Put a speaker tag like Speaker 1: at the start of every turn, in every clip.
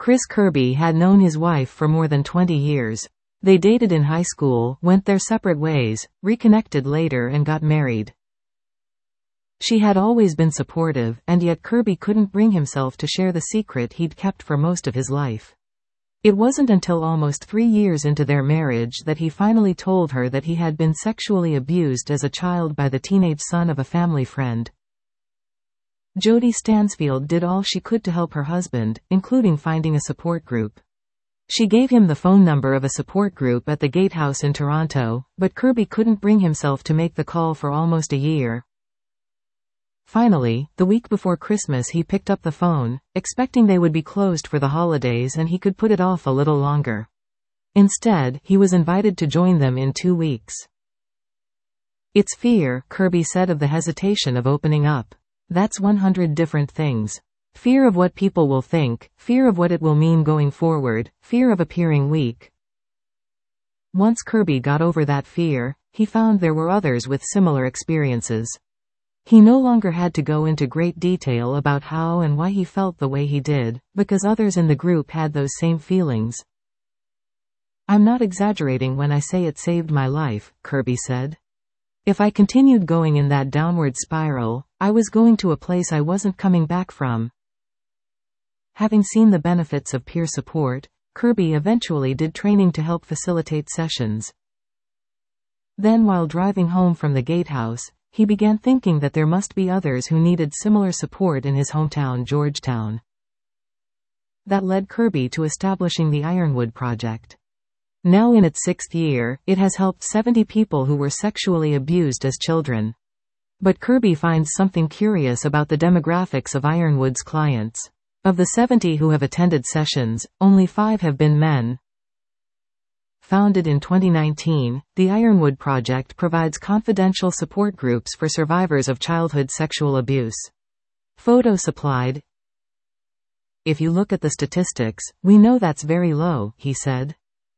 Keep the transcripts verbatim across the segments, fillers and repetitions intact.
Speaker 1: Chris Kirby had known his wife for more than twenty years. They dated in high school, went their separate ways, reconnected later and got married. She had always been supportive, and yet Kirby couldn't bring himself to share the secret he'd kept for most of his life. It wasn't until almost three years into their marriage that he finally told her that he had been sexually abused as a child by the teenage son of a family friend. Jody Stansfield did all she could to help her husband, including finding a support group. She gave him the phone number of a support group at the Gatehouse in Toronto, but Kirby couldn't bring himself to make the call for almost a year. Finally, the week before Christmas he picked up the phone, expecting they would be closed for the holidays and he could put it off a little longer. Instead, he was invited to join them in two weeks. "It's fear," Kirby said of the hesitation of opening up. "That's one hundred different things. Fear of what people will think, fear of what it will mean going forward, fear of appearing weak." Once Kirby got over that fear, he found there were others with similar experiences. He no longer had to go into great detail about how and why he felt the way he did, because others in the group had those same feelings. "I'm not exaggerating when I say it saved my life," Kirby said. "If I continued going in that downward spiral, I was going to a place I wasn't coming back from." Having seen the benefits of peer support, Kirby eventually did training to help facilitate sessions. Then while driving home from the Gatehouse, he began thinking that there must be others who needed similar support in his hometown Georgetown. That led Kirby to establishing the Ironwood Project. Now in its sixth year, it has helped seventy people who were sexually abused as children. But Kirby finds something curious about the demographics of Ironwood's clients. Of the seventy who have attended sessions, only five have been men. Founded in twenty nineteen, the Ironwood Project provides confidential support groups for survivors of childhood sexual abuse. Photo supplied. "If you look at the statistics, we know that's very low," he said.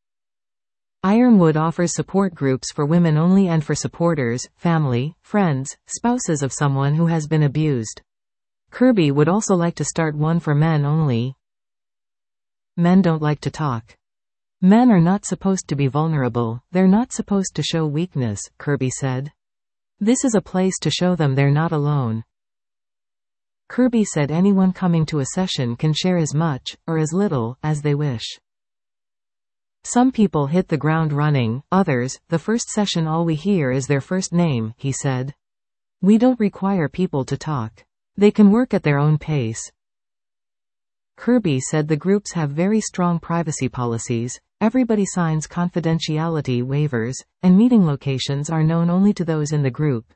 Speaker 1: Ironwood offers support groups for women only and for supporters, family, friends, spouses of someone who has been abused. Kirby would also like to start one for men only. "Men don't like to talk. Men are not supposed to be vulnerable, they're not supposed to show weakness," Kirby said. "This is a place to show them they're not alone." Kirby said anyone coming to a session can share as much, or as little, as they wish. "Some people hit the ground running, others, the first session all we hear is their first name," he said. "We don't require people to talk. They can work at their own pace." Kirby said the groups have very strong privacy policies, everybody signs confidentiality waivers, and meeting locations are known only to those in the group.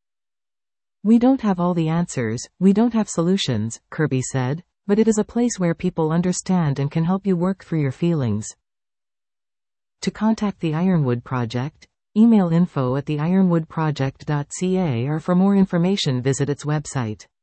Speaker 1: "We don't have all the answers, we don't have solutions," Kirby said, "but it is a place where people understand and can help you work through your feelings." To contact the Ironwood Project, email info at the ironwood project dot c a or for more information visit its website.